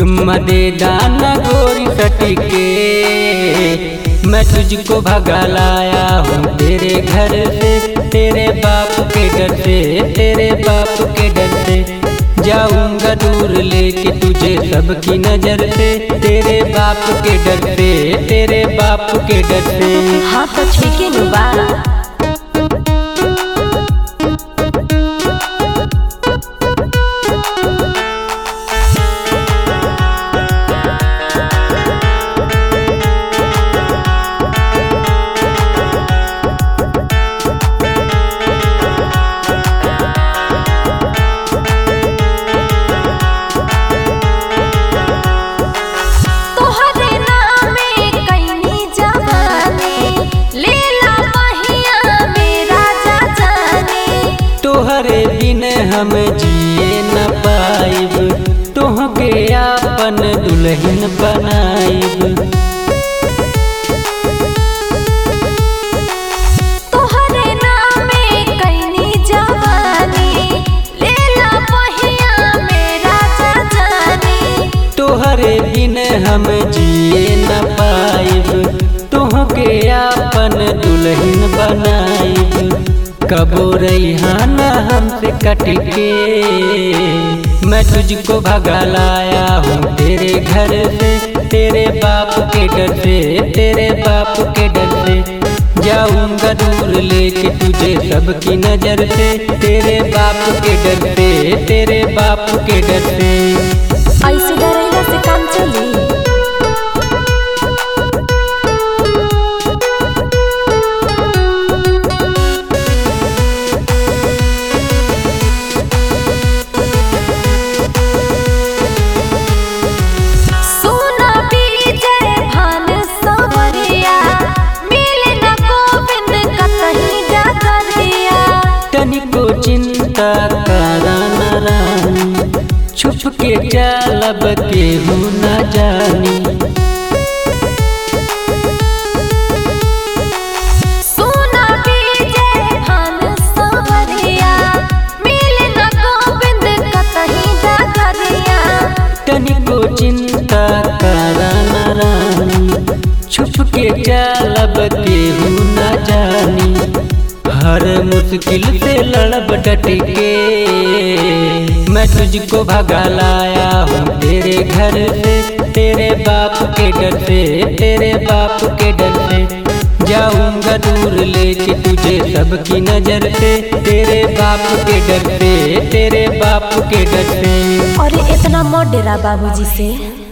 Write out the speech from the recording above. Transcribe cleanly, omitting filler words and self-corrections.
चुम्मा दे दाना गोरी सटके, मैं तुझको भगा लाया हूँ तेरे घर से, तेरे बाप के डर से, तेरे बाप के डर से। जाऊंगा दूर लेके तुझे सबकी नजर से, तेरे बाप के डर से, तेरे बाप के डर से। हाँ तो ठीक है बा। तोहरे बिन हम जिए न पाइब, तोहके आपन दुल्हन बनाइब। तोहरे नामे कैनी जवानी, लेला पहिया मेरा जानी। तोहरे बिन हम जिए न पाइब, तोहके आपन दुल्हन बनाइब। कबो रैहाना हमसे कटके, मैं तुझको भगा लाया हूँ तेरे घर से, तेरे बाप के डर से, तेरे बाप के डर से। जाऊंगा दूर लेके तुझे सबकी नजर से, तेरे बाप के डर से, तेरे बाप के डर से। ऐसे डरेला से काम चली। तनिको चिंता करा न रानी, छुप के चलब केहू न जानी। सोना बीजे भान सवरिया, मिले न गोविंद कतही डगरिया। तनिको चिंता करा न रानी, छुप के चलब केहू न जानी। हर मुश्किल से लड़ब डटके, मैं तुझको भगा लाया हूँ तेरे घर से, तेरे बाप के डर से, तेरे बाप के डर से। जाऊंगा दूर लेके तुझे सबकी नजर से, तेरे बाप के डर से, तेरे बाप के डर से। अरे इतना मत डरा बाबूजी से।